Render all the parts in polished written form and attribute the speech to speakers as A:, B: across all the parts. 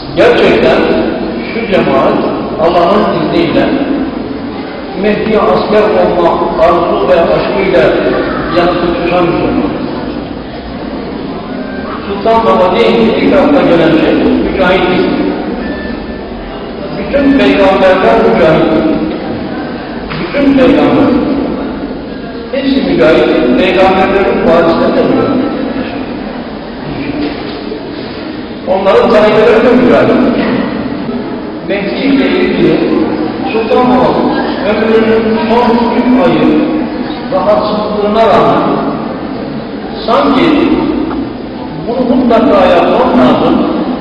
A: Gerçekten şu cemaat Allah'ın izniyle Mehdi'ye asker olma arzu ve aşkıyla yanıp tutuşan Müslüman. Sultan Baba deyince ilk akla gelen şey mücahitlik. Bütün peygamberler mücahitlik. Bütün peygamber. Hepsi mücahitlik. Peygamberlerin varisleri de mücahitlik. Onların talebeleri de mücahitlik. Mehdi ile ilgili Sultan Baba ömrünün son 3 ayı rahatsızlığına rağmen sanki bunu mutlaka yapmam lazım,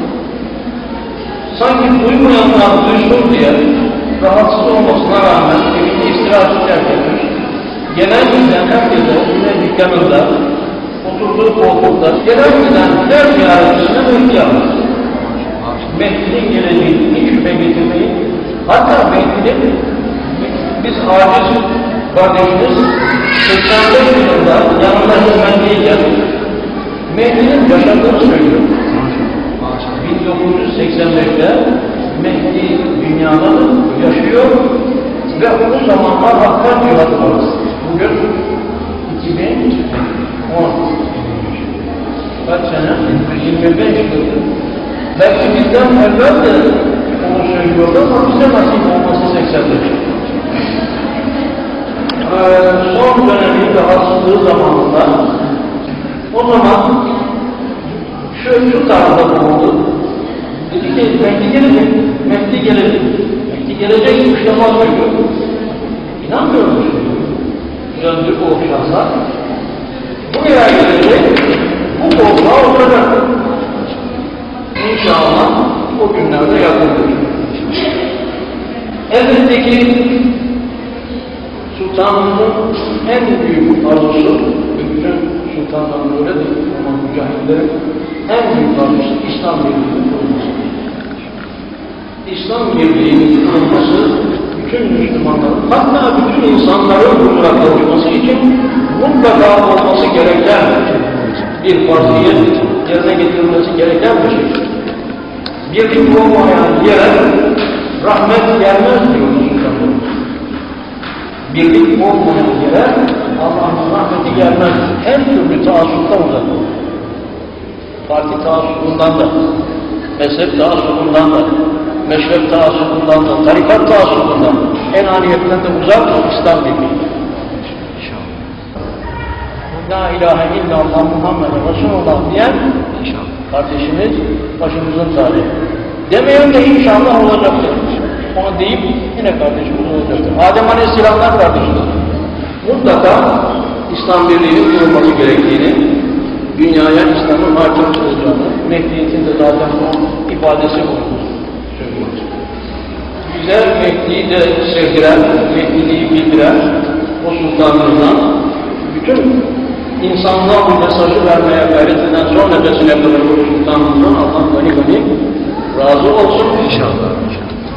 A: sanki duymayanlar duysun diye rahatsız olmasına rağmen evinde istirahat ederken gelen giden herkese yine dükkanında oturduğu koltukta gelen giden her ziyaretçisine Mehdi yapar. Mehdi'nin geleceğini hiç şüphe getirmeyin. Hatta Mehdi'nin biz aciz kardeşimiz 85 yılında yanında hizmetliyken Mehdi'nin yaşadığını söylüyor. 1985'te Mehdi dünyada yaşıyor ve o zamanlar Hakk'a cihat var. Bugün 2010. Kaç sene? 25 yıl. Belki bizden evvel de onu söylüyordu ama bize nasip olması 85. Son dönemin rahatsızlığı zamanında o zaman şu tarafta bulundu. Dedi ki Mehdi gelecek, Mehdi gelecek. Mehdi gelecek, kuşlamaz mıydı? İnanmıyormuş. Döndü o şahsa. Buraya gelecek, bu koltuğa oturacak. İnşallah o günlerde yakındır. Elbette ki Sultanımızın en büyük arzusu, bütün sultanların öyledir ama mücahitlerin en büyük arzusu İslam birliğinin kurulması. İslam birliğinin kurulması bütün Müslümanların, hatta bütün insanların huzura kavuşması için mutlaka olması gereken bir farziyet yerine getirilmesi gereken bir şey. Birlik olmayan yere rahmet gelmez diyor Sultanımız. Birlik olmayan yere Allah'ın rahmeti gelmez. Her türlü taassuptan uzak olur. Parti taassupundan da, mezhep taassupundan da, meşrep taassupundan da, tarikat taassupundan da, enaniyetten de uzak İslam birliği. La ilahe illallah Muhammed Resulullah diyen kardeşimiz başımızın tarihi. Demeyen de inşallah olacaktır. Onu deyip yine kardeşimiz olacaktır. Adem Aleyhisselam'dan kardeşimiz. Mutlaka İslam birliğinin kurulması gerektiğini, dünyaya İslam'ın hakim olacağını, Mehdi'nin de zaten o ifadesi olduğunu söylüyoruz. Bize Mehdi'yi de sevdiren, Mehdi'yi bildiren o sultanımızdan bütün insanlığa bu mesajı vermeye gayret eden son nefesine kadar o sultanımızdan Allah gani gani razı olsun. İnşallah.